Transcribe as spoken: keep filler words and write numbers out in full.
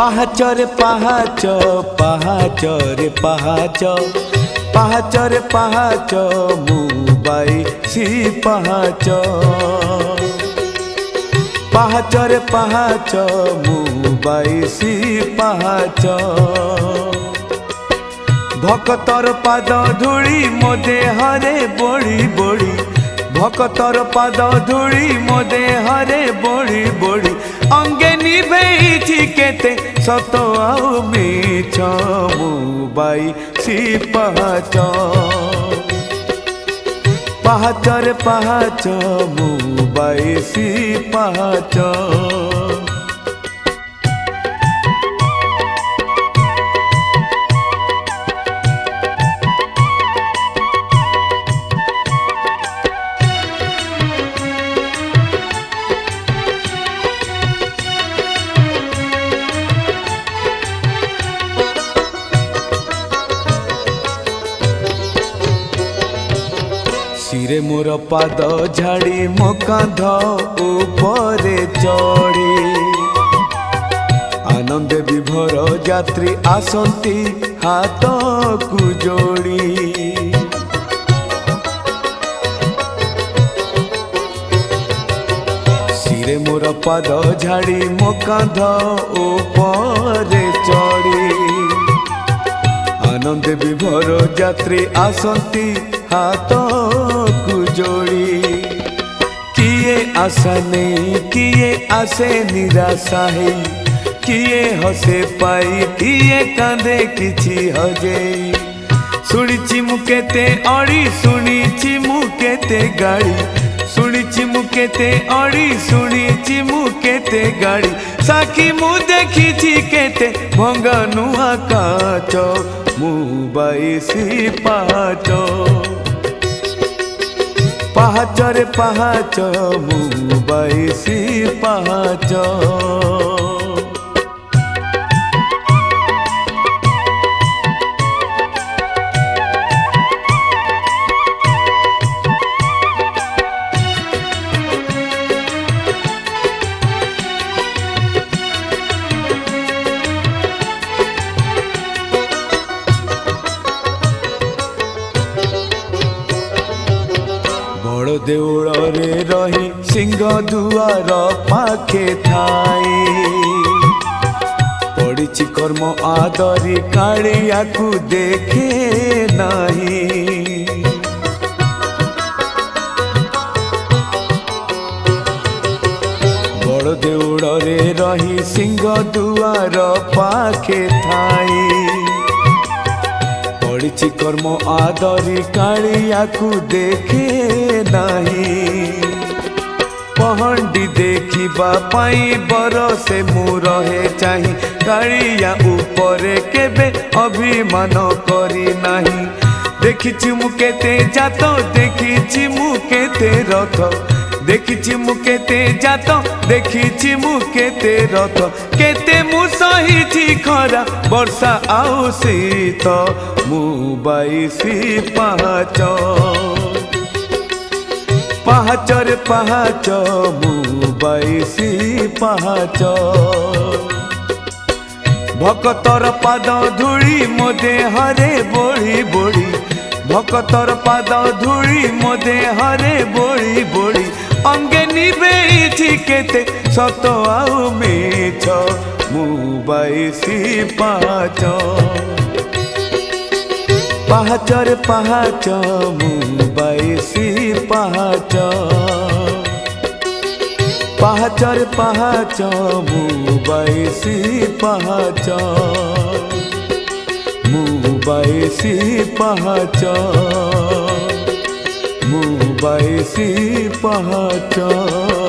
पाहाचरे पाहाच पाहाचरे पाहाच पाहाचरे पाहाच मुबाई सी पाहाच पाहाचरे पाहाच मुबाई सी पाहाच भक्तर पाद धूली मो देहरे बोड़ी बोड़ी भक्तर पाद धूली मो देहरे बोड़ी बोड़ी अंगे निभेइछि केते सत आउ मिछ मुबाई सी पाहाच पाहाचरे पाहाच मुबाई सी पाहाच सिरे मोर पाद झाड़ी मो कांध उपरे चढ़ी आनंद विभोर यात्री आसंती हाथ को जोड़ी सिरे मोर पाद झाड़ी मो कांध उपरे चढ़ी आनंद विभोर यात्री आसंती हाथ को जोड़ी किए आशा नहीं किए आसे निराशा है किए हसे पाई किए कांदे किछि हजे शुणिछि मु केते अड़ी शुणिछि मु केते गाड़ी शुणिछि मु केते अड़ी शुणिछि मु केते गाड़ी साखी मु देखिछि केते भंगा नुआ काच मुबाई सी पाहाच पाहाचरे पाहाच मुबाई सी पाहाच बड़ देउल रे रही सिंह दुआर पाखे थाई पड़िछि कर्म आदरी कालिया को देखे नहीं बड़ देउल रे रही सिंह दुआर पाखे थाई पड़िछि कर्म आदरी कालिया को देखे नहीं पहंडी देखिबा पाई बरसे मु रहे चाही कालिया उपरे केबे अभिमान करी नाही देखिछि मु केते जात देखिछि मु केते रथ देखिछि मु केते जात देखिछि मु केते रथ केते मु सहिछि खरा वर्षा आउ शीत मुबाई सी पाहाच पाहाचरे पाहाच मुबाई सी पाहाच भक्तर पाद धूली मो देहरे बोड़ी बोड़ी भक्तर पाद धूली मो देहरे बोड़ी बोड़ी अंगे निभेइछि केते सत आउ मिछ मुबाई सी पाहाच पाहाचरे पाहाच मुबाई सी पाहाच पाहाचरे पाहाच मुबाई सी पाहाच मुबाई सी पाहाच मुबाई सी पाहाच।